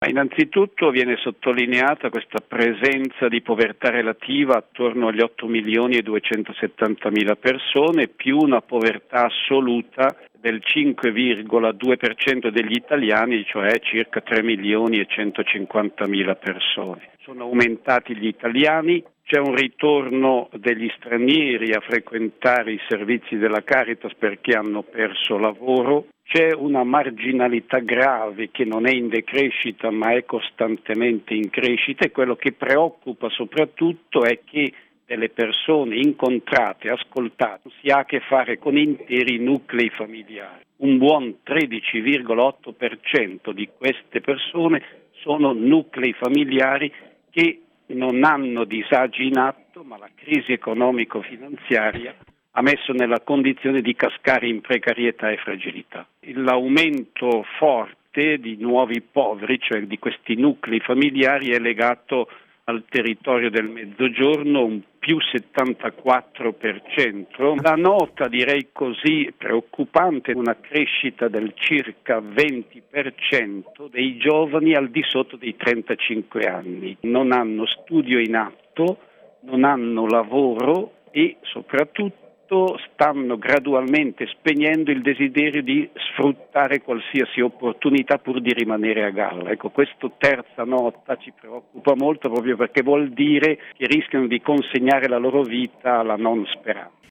innanzitutto viene sottolineata questa presenza di povertà relativa attorno agli 8.270.000 persone, più una povertà assoluta del 5,2% degli italiani, cioè circa 3.150.000 persone. Sono aumentati gli italiani, c'è un ritorno degli stranieri a frequentare i servizi della Caritas perché hanno perso lavoro, c'è una marginalità grave che non è in decrescita ma è costantemente in crescita, e quello che preoccupa soprattutto è che delle persone incontrate, ascoltate, si ha a che fare con interi nuclei familiari. Un buon 13,8% di queste persone sono nuclei familiari che non hanno disagi in atto, ma la crisi economico-finanziaria ha messo nella condizione di cascare in precarietà e fragilità. L'aumento forte di nuovi poveri, cioè di questi nuclei familiari, è legato al territorio del Mezzogiorno, un più 74%. La nota, direi così, preoccupante, una crescita del circa 20% dei giovani al di sotto dei 35 anni. Non hanno studio in atto, non hanno lavoro e soprattutto stanno gradualmente spegnendo il desiderio di sfruttare qualsiasi opportunità pur di rimanere a galla. Ecco, questa terza nota ci preoccupa molto proprio perché vuol dire che rischiano di consegnare la loro vita alla non speranza.